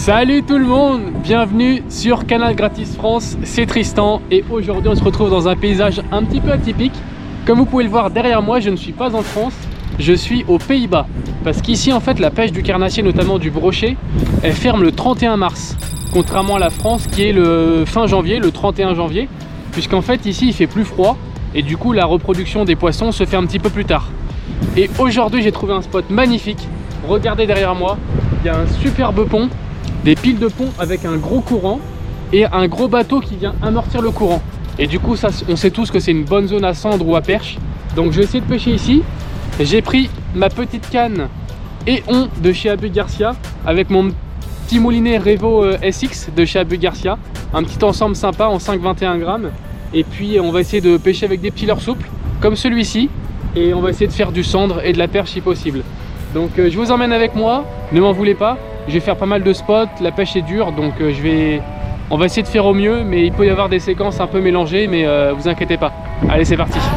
Salut tout le monde, bienvenue sur Canal Gratis France, c'est Tristan et aujourd'hui on se retrouve dans un paysage un petit peu atypique. Comme vous pouvez le voir derrière moi, je ne suis pas en France, je suis aux Pays-Bas. Parce qu'ici en fait la pêche du carnassier, notamment du brochet, elle ferme le 31 mars. Contrairement à la France qui est le fin janvier, le 31 janvier. Puisqu'en fait ici il fait plus froid et du coup la reproduction des poissons se fait un petit peu plus tard. Et aujourd'hui j'ai trouvé un spot magnifique. Regardez derrière moi, il y a un superbe pont. Des piles de pont avec un gros courant et un gros bateau qui vient amortir le courant. Et du coup, ça, on sait tous que c'est une bonne zone à cendre ou à perche. Donc je vais essayer de pêcher ici. J'ai pris ma petite canne et on de chez Abu Garcia avec mon petit moulinet Revo SX de chez Abu Garcia. Un petit ensemble sympa en 5,21 grammes. Et puis on va essayer de pêcher avec des petits leurres souples comme celui-ci. Et on va essayer de faire du cendre et de la perche si possible. Donc je vous emmène avec moi, ne m'en voulez pas. Je vais faire pas mal de spots, la pêche est dure, donc on va essayer de faire au mieux, mais il peut y avoir des séquences un peu mélangées, mais vous inquiétez pas. Allez, c'est parti.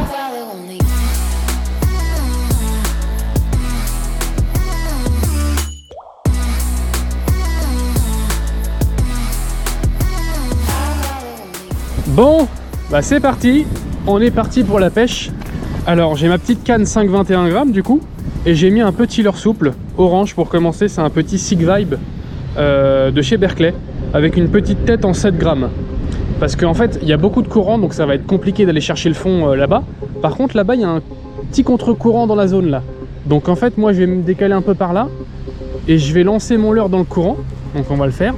Bon, bah c'est parti. On est parti pour la pêche. Alors j'ai ma petite canne 5,21 grammes du coup. Et j'ai mis un petit leurre souple orange pour commencer, c'est un petit Sig Vibe de chez Berkeley avec une petite tête en 7 grammes. Parce qu'en fait il y a beaucoup de courant donc ça va être compliqué d'aller chercher le fond là-bas. Par contre là-bas il y a un petit contre-courant dans la zone là. Donc en fait moi je vais me décaler un peu par là et je vais lancer mon leurre dans le courant. Donc on va le faire.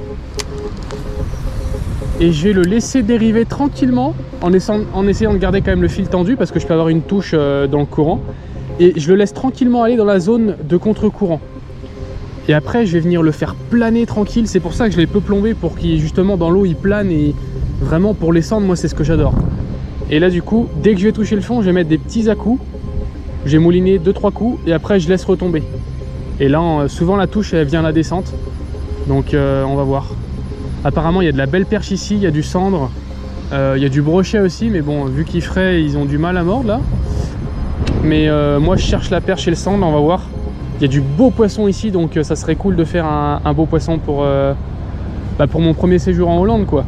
Et je vais le laisser dériver tranquillement en essayant de garder quand même le fil tendu parce que je peux avoir une touche dans le courant. Et je le laisse tranquillement aller dans la zone de contre-courant. Et après je vais venir le faire planer tranquille. C'est pour ça que je l'ai peu plombé, pour qu'il justement dans l'eau il plane. Et vraiment pour les cendres, moi c'est ce que j'adore. Et là du coup, dès que je vais toucher le fond, je vais mettre des petits à-coups. J'ai mouliné 2-3 coups et après je laisse retomber. Et là souvent la touche elle vient à la descente. Donc on va voir. Apparemment il y a de la belle perche ici, il y a du cendre, il y a du brochet aussi. Mais bon, vu qu'il ferait, ils ont du mal à mordre là. Mais moi je cherche la perche et le cendre, on va voir. Il y a du beau poisson ici, donc ça serait cool de faire un beau poisson pour mon premier séjour en Hollande quoi.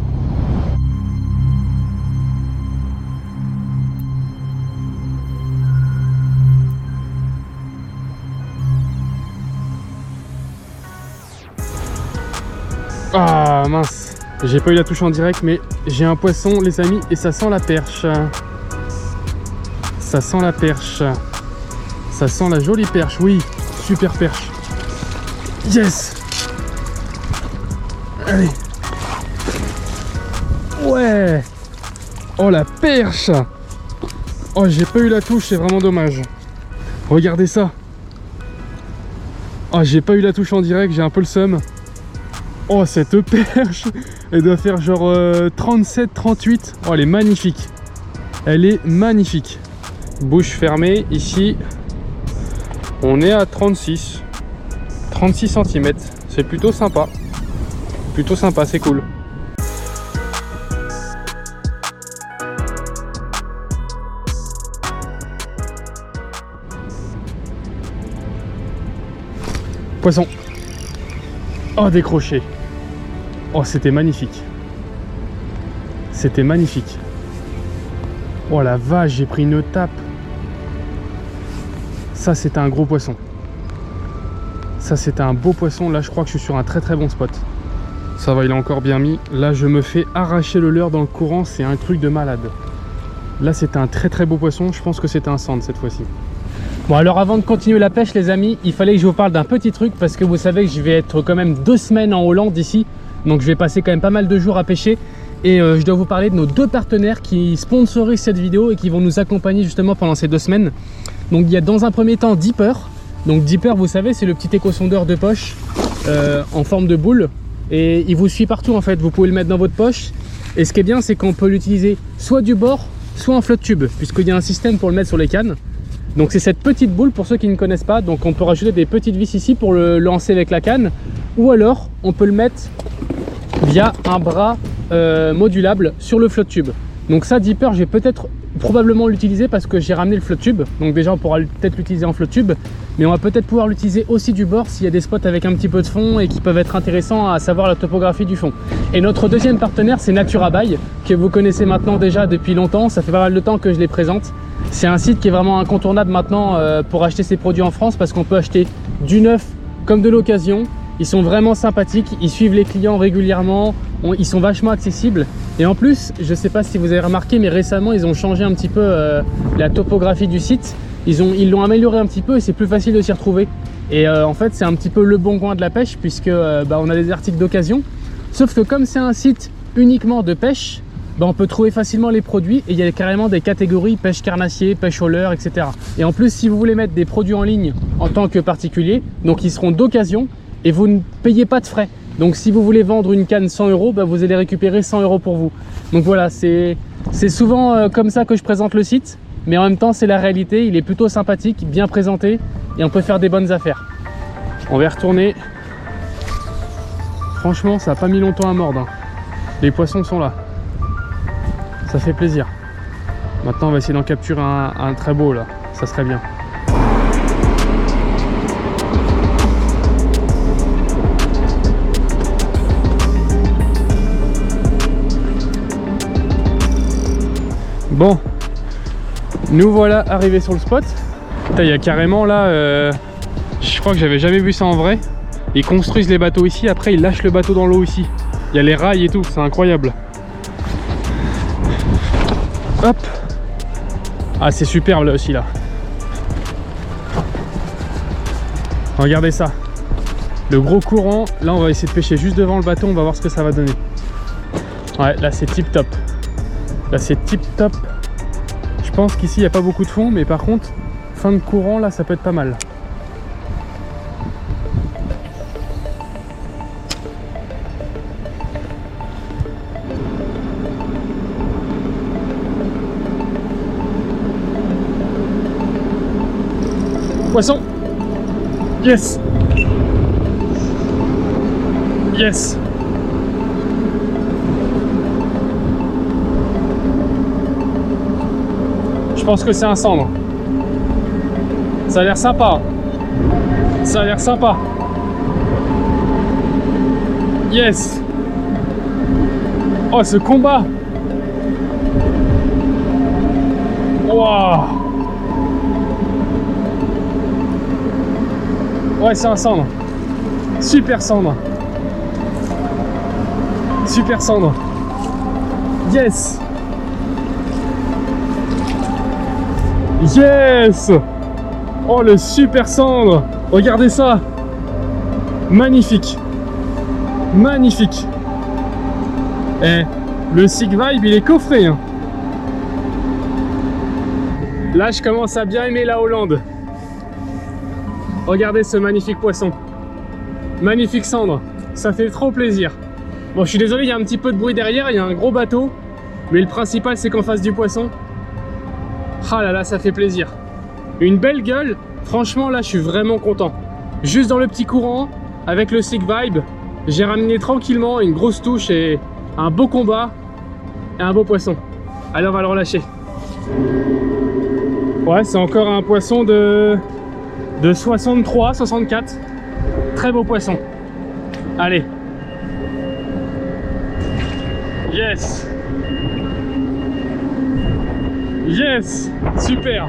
Ah mince, j'ai pas eu la touche en direct mais j'ai un poisson les amis et ça sent la perche. Ça sent la perche. Ça sent la jolie perche, oui. Super perche. Yes. Allez. Ouais. Oh la perche. Oh j'ai pas eu la touche, c'est vraiment dommage. Regardez ça. Oh j'ai pas eu la touche en direct, j'ai un peu le seum. Oh cette perche. Elle doit faire genre 37-38. Oh elle est magnifique. Elle est magnifique. Bouche fermée, ici on est à 36 cm, c'est plutôt sympa, c'est cool. Poisson. Oh décroché. Oh c'était magnifique, oh la vache, j'ai pris une tape. Ça c'était un gros poisson. Ça c'était un beau poisson. Là je crois que je suis sur un très bon spot. Ça va, il est encore bien mis. Là je me fais arracher le leurre dans le courant. C'est un truc de malade. Là c'était un très beau poisson. Je pense que c'était un cendre cette fois-ci. Bon alors avant de continuer la pêche les amis, il fallait que je vous parle d'un petit truc. Parce que vous savez que je vais être quand même 2 semaines en Hollande ici. Donc je vais passer quand même pas mal de jours à pêcher. Et je dois vous parler de nos 2 partenaires qui sponsorisent cette vidéo et qui vont nous accompagner justement pendant ces 2 semaines. Donc il y a dans un premier temps Deeper. Donc Deeper, vous savez, c'est le petit éco-sondeur de poche en forme de boule. Et il vous suit partout en fait, vous pouvez le mettre dans votre poche. Et ce qui est bien, c'est qu'on peut l'utiliser soit du bord, soit en flotte tube, puisqu'il y a un système pour le mettre sur les cannes. Donc c'est cette petite boule pour ceux qui ne connaissent pas. Donc on peut rajouter des petites vis ici pour le lancer avec la canne. Ou alors on peut le mettre via un bras modulable sur le flotte tube. Donc ça Deeper, je vais peut-être probablement l'utiliser parce que j'ai ramené le flotte tube. Donc déjà on pourra peut-être l'utiliser en flotte tube, mais on va peut-être pouvoir l'utiliser aussi du bord s'il y a des spots avec un petit peu de fond et qui peuvent être intéressants à savoir la topographie du fond. Et notre deuxième partenaire, c'est Naturabuy, que vous connaissez maintenant déjà depuis longtemps. Ça fait pas mal de temps que je les présente. C'est un site qui est vraiment incontournable maintenant pour acheter ses produits en France, parce qu'on peut acheter du neuf comme de l'occasion. Ils sont vraiment sympathiques, ils suivent les clients régulièrement, ils sont vachement accessibles. Et en plus, je ne sais pas si vous avez remarqué, mais récemment ils ont changé un petit peu la topographie du site. Ils l'ont amélioré un petit peu et c'est plus facile de s'y retrouver. Et en fait c'est un petit peu le bon coin de la pêche, puisque on a des articles d'occasion. Sauf que comme c'est un site uniquement de pêche, on peut trouver facilement les produits, et il y a carrément des catégories pêche carnassier, pêche au leurre, etc. Et en plus, si vous voulez mettre des produits en ligne en tant que particulier, donc ils seront d'occasion et vous ne payez pas de frais. Donc si vous voulez vendre une canne 100 €, vous allez récupérer 100 € pour vous. Donc voilà, c'est souvent comme ça que je présente le site, mais en même temps c'est la réalité. Il est plutôt sympathique, bien présenté, et on peut faire des bonnes affaires. On va y retourner. Franchement, ça n'a pas mis longtemps à mordre, hein. Les poissons sont là. Ça fait plaisir. Maintenant on va essayer d'en capturer un très beau là, ça serait bien. Bon, nous voilà arrivés sur le spot. Il y a carrément là, je crois que j'avais jamais vu ça en vrai. Ils construisent les bateaux ici, après ils lâchent le bateau dans l'eau ici. Il y a les rails et tout, c'est incroyable. Hop. Ah, c'est superbe là aussi là. Regardez ça. Le gros courant. Là on va essayer de pêcher juste devant le bateau, on va voir ce que ça va donner. Ouais, là c'est tip top. Là c'est tip top. Je pense qu'ici il n'y a pas beaucoup de fond, mais par contre fin de courant là ça peut être pas mal. Poisson. Yes. Yes. Je pense que c'est un cendre. Ça a l'air sympa. Ça a l'air sympa. Yes. Oh, ce combat. Waouh. Ouais, c'est un cendre. Super cendre. Super cendre. Yes. Yes. Oh, le super cendre. Regardez ça. Magnifique. Magnifique. Eh, le Sig Vibe, il est coffré, hein. Là, je commence à bien aimer la Hollande. Regardez ce magnifique poisson. Magnifique cendre. Ça fait trop plaisir. Bon, je suis désolé, il y a un petit peu de bruit derrière. Il y a un gros bateau. Mais le principal, c'est qu'en face du poisson. Ah là là, ça fait plaisir. Une belle gueule. Franchement, là, je suis vraiment content. Juste dans le petit courant, avec le Sig Vibe, j'ai ramené tranquillement une grosse touche et un beau combat et un beau poisson. Allez, on va le relâcher. Ouais, c'est encore un poisson de 63, 64. Très beau poisson. Allez. Yes. Yes. Super.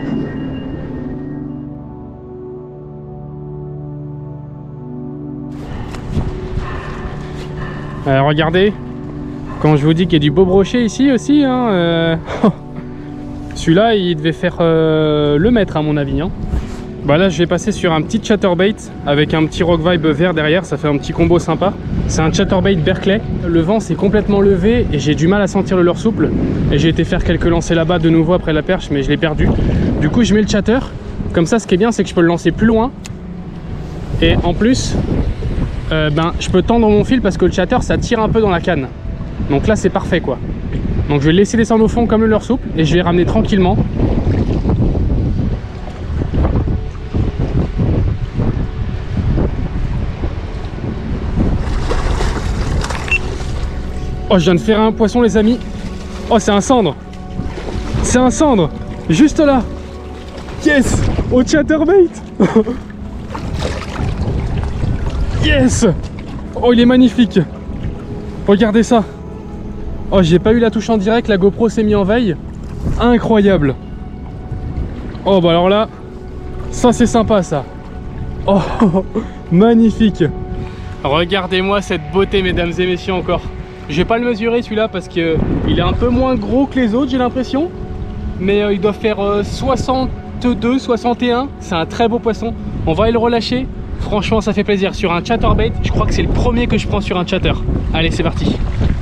Regardez. Quand je vous dis qu'il y a du beau brochet ici aussi, hein, celui-là, il devait faire le mètre à mon avis, hein. Bah là je vais passer sur un petit chatterbait avec un petit rock vibe vert derrière, ça fait un petit combo sympa. C'est un chatterbait Berkeley. Le vent s'est complètement levé et j'ai du mal à sentir le leurre souple. Et j'ai été faire quelques lancers là-bas de nouveau après la perche, mais je l'ai perdu. Du coup je mets le chatter. Comme ça, ce qui est bien, c'est que je peux le lancer plus loin. Et en plus, je peux tendre mon fil parce que le chatter ça tire un peu dans la canne. Donc là c'est parfait quoi. Donc je vais le laisser descendre au fond comme le leurre souple et je vais ramener tranquillement. Oh, je viens de faire un poisson les amis. Oh, c'est un cendre. C'est un cendre, juste là. Yes, au chatterbait. Yes. Oh, il est magnifique. Regardez ça. Oh, j'ai pas eu la touche en direct, la GoPro s'est mise en veille. Incroyable. Oh, bah alors là, ça c'est sympa ça. Oh, magnifique. Regardez-moi cette beauté, mesdames et messieurs, encore. Je vais pas le mesurer celui-là parce qu'il est un peu moins gros que les autres, j'ai l'impression. Mais il doit faire 62, 61. C'est un très beau poisson. On va aller le relâcher. Franchement, ça fait plaisir. Sur un chatterbait, je crois que c'est le premier que je prends sur un chatter. Allez, c'est parti.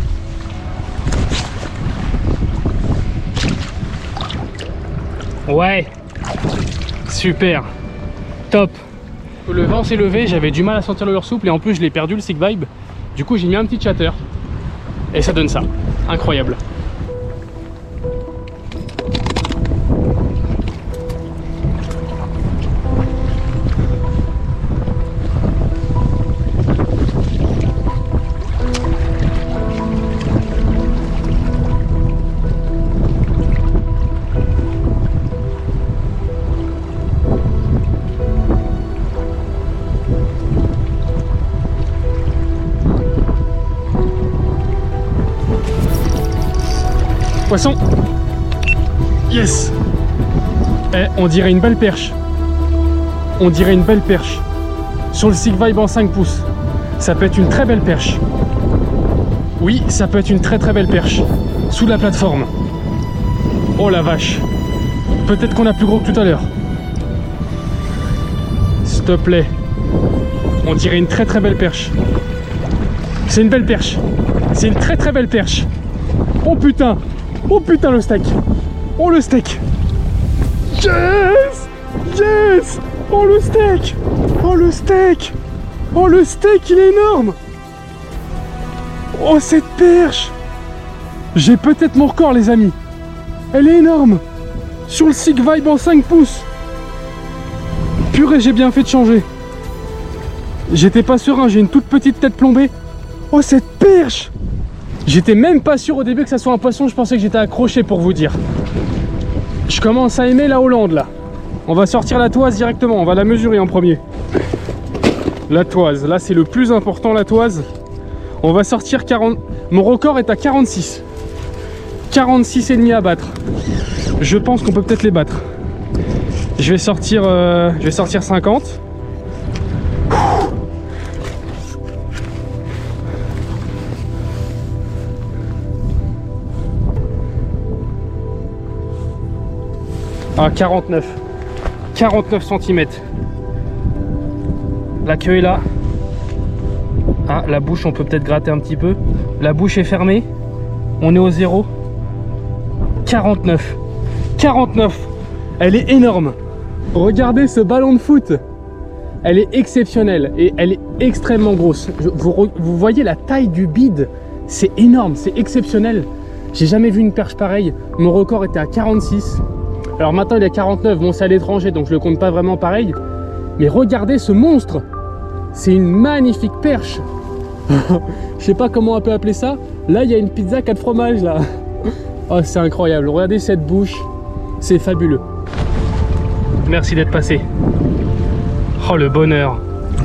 Ouais. Super. Top. Le vent s'est levé, j'avais du mal à sentir le leurre souple et en plus je l'ai perdu le Sig Vibe. Du coup j'ai mis un petit chatter et ça donne ça. Incroyable. Poisson. Yes. Eh, on dirait une belle perche. On dirait une belle perche. Sur le Sig Vibe en 5 pouces. Ça peut être une très belle perche. Oui, ça peut être une très belle perche. Sous la plateforme. Oh la vache. Peut-être qu'on a plus gros que tout à l'heure. S'il te plaît. On dirait une très belle perche. C'est une belle perche. C'est une très belle perche. Oh putain. Oh putain, le steak. Oh le steak. Yes. Yes. Oh le steak. Oh le steak. Oh le steak, il est énorme. Oh cette perche. J'ai peut-être mon record les amis. Elle est énorme. Sur le Sig Vibe en 5 pouces. Purée, j'ai bien fait de changer. J'étais pas serein, j'ai une toute petite tête plombée. Oh cette perche. J'étais même pas sûr au début que ça soit un poisson, je pensais que j'étais accroché pour vous dire. Je commence à aimer la Hollande là. On va sortir la toise directement, on va la mesurer en premier. La toise, là c'est le plus important, la toise. On va sortir 40... Mon record est à 46. 46,5 à battre. Je pense qu'on peut peut-être les battre. Je vais sortir 50. Ah, 49 cm. La queue est là. Ah, la bouche, on peut peut-être gratter un petit peu. La bouche est fermée. On est au 0. 49. Elle est énorme. Regardez ce ballon de foot. Elle est exceptionnelle et elle est extrêmement grosse. Vous voyez la taille du bide. C'est énorme, c'est exceptionnel. J'ai jamais vu une perche pareille. Mon record était à 46. Alors maintenant il est à 49, bon c'est à l'étranger donc je le compte pas vraiment pareil. Mais regardez ce monstre. C'est une magnifique perche. Je sais pas comment on peut appeler ça. Là il y a une pizza 4 fromages là. Oh c'est incroyable, regardez cette bouche. C'est fabuleux. Merci d'être passé. Oh le bonheur.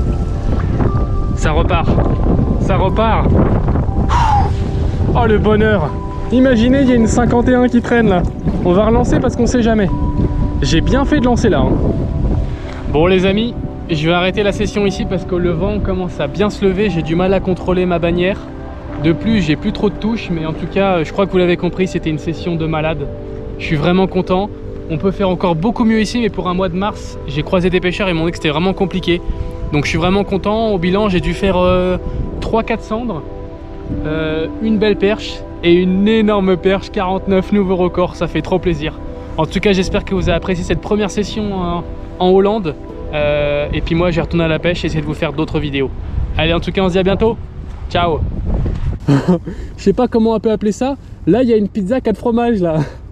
Ça repart. Ça repart. Oh le bonheur. Imaginez, il y a une 51 qui traîne là. On va relancer parce qu'on sait jamais. J'ai bien fait de lancer là. Bon les amis, je vais arrêter la session ici parce que le vent commence à bien se lever. J'ai du mal à contrôler ma bannière. De plus, j'ai plus trop de touches. Mais en tout cas, je crois que vous l'avez compris, c'était une session de malade. Je suis vraiment content. On peut faire encore beaucoup mieux ici. Mais pour un mois de mars, j'ai croisé des pêcheurs et ils m'ont dit que c'était vraiment compliqué. Donc je suis vraiment content. Au bilan, j'ai dû faire 3-4 cendres. Une belle perche. Et une énorme perche, 49 nouveaux records, ça fait trop plaisir. En tout cas, j'espère que vous avez apprécié cette première session en Hollande. Et puis moi, je vais retourner à la pêche et essayer de vous faire d'autres vidéos. Allez, en tout cas, on se dit à bientôt. Ciao. Je sais pas comment on peut appeler ça. Là, il y a une pizza 4 fromages là.